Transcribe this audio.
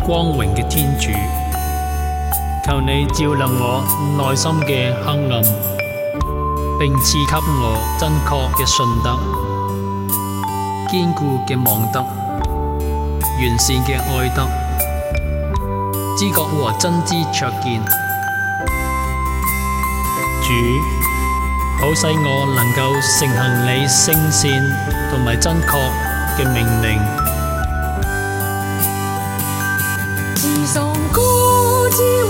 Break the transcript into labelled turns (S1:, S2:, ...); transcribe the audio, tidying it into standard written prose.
S1: 光榮嘅天主，求你照亮我內心嘅黑暗，並賜給我真確嘅信德、堅固嘅望德、完善嘅愛德、知覺和真知灼見。主，好使我能夠承行你聖善同埋真確嘅命令。
S2: 自崇高之